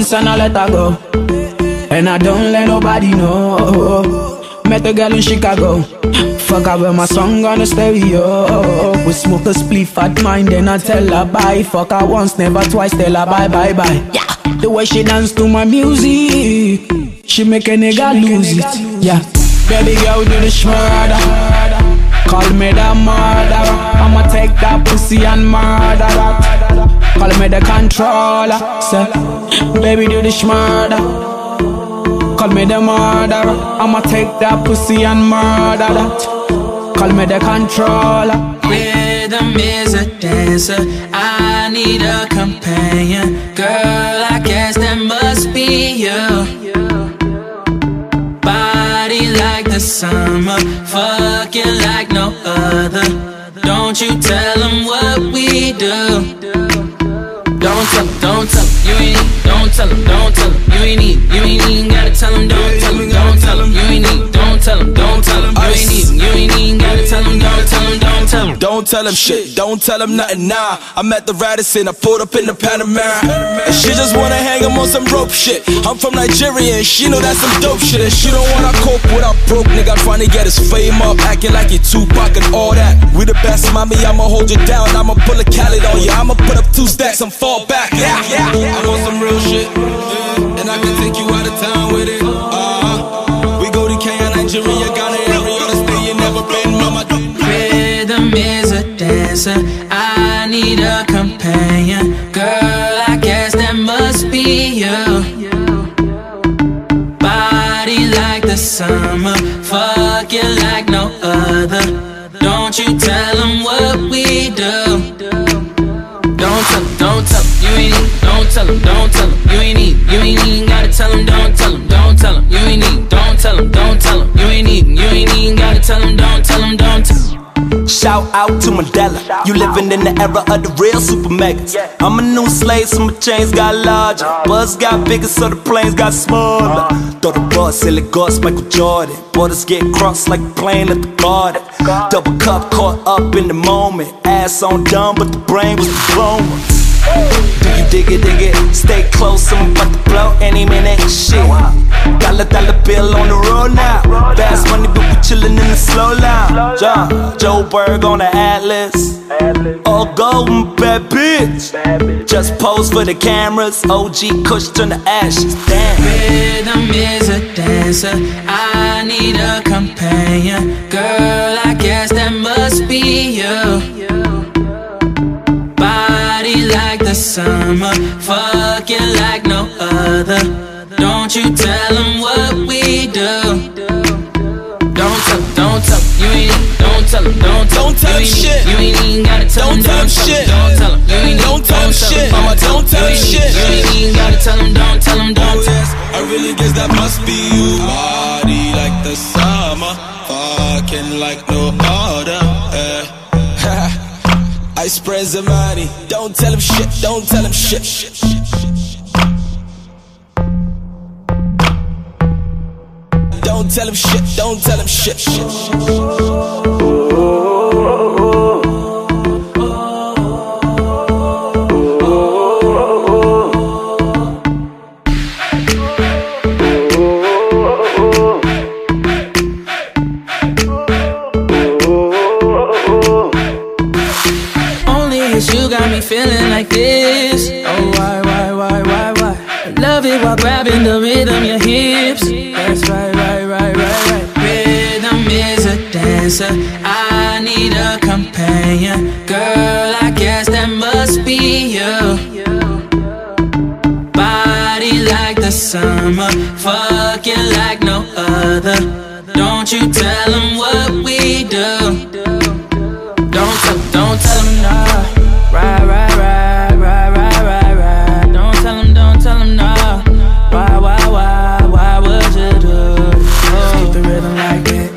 once and I let her go, and I don't let nobody know. Met a girl in Chicago, fuck her with my song on the stereo. We smoke a spliff at mine, then I tell her bye. Fuck her once, never twice, tell her bye, bye, bye. Yeah, the way she dance to my music, she make a nigga lose it. Yeah, baby girl do the shmurda, call me the murderer. I'ma take that pussy and murder that. Call me the controller. Say, baby do the shmurda, call me the murderer. I'ma take that pussy and murder that. Call me the controller. Rhythm is a dancer, I need a companion. Girl, I guess that must be you. Body like the summer, fucking like no other. Don't you tell them what we do. Don't tell them, don't tell them, you ain't need. Don't tell them, don't tell them, you ain't need. You ain't even gotta tell them, don't tell them, don't tell them, you ain't need. Don't tell them, don't tell them, you ain't even. You ain't even gotta tell them, don't tell them, don't tell them. Don't tell them shit, don't tell them nothing, nah. I'm at the Radisson, I pulled up in the Panamera, and she just wanna hang him on some rope shit. I'm from Nigeria and she know that's some dope shit. And she don't wanna cope without broke nigga, finally get his fame up, acting like he Tupac and all that. We the best, mommy, I'ma hold you down. I'ma pull a Khaled on you, I'ma put up 2 stacks and fall back. I want some real shit, and I can take you out of town with it. We go to Kenya, Nigeria, Ghana, every other state you never been, mama. Rhythm is a dancer, I need a companion. Girl, I guess that must be you. Body like the summer, fucking like no other. Don't you tell them what we do. Don't tell them, don't tell them, you ain't need. Don't tell them, don't tell them, you ain't need. You ain't even gotta tell them, don't tell them, don't tell them, you ain't need. Don't tell them, don't tell them, you ain't need. You ain't even gotta tell them, don't tell them, don't tell them. Shout out to Mandela, you living in the era of the real super megas. I'm a new slave, so my chains got larger, buzz got bigger, so the planes got smaller. Throw the bus, silly ghost, Michael Jordan. Borders get crossed like the plane at the garden. Double cup caught up in the moment, ass on dumb, but the brain was diploma. Do you dig it, stay close, I'm about to blow any minute, shit. Dollar bill on the road now, fast money but we chillin' in the slow lounge. Joe Berg on the Atlas, all gold, bad bitch. Just pose for the cameras, OG Kush turn to ashes, damn. Rhythm is a dancer, I need a companion. Girl, I guess that must be you. Body like the summer, fucking like no other. Don't you tell them what we do. Don't tell them, don't tell them, you ain't need. Don't tell them, don't tell them, tell them shit. You ain't even gotta tell them, don't tell them shit. Don't tell them, you ain't need. Don't tell them shit, mama, don't tell them shit. You ain't even gotta tell them, don't tell them, don't tell them. I really guess that must be you. Body like the summer, fucking like no other. I spread the money, don't tell him shit, don't tell him shit. Don't tell him shit, don't tell him shit. You got me feeling like this. Oh, why? I love it while grabbing the rhythm, your hips. That's right. Rhythm is a dancer, I need a companion. Girl, I guess that must be you. Body like the summer, fucking like no other. Don't you tell them what we do. Don't tell them, nah. Right. Don't tell him no. Why would you do? Keep the rhythm like it.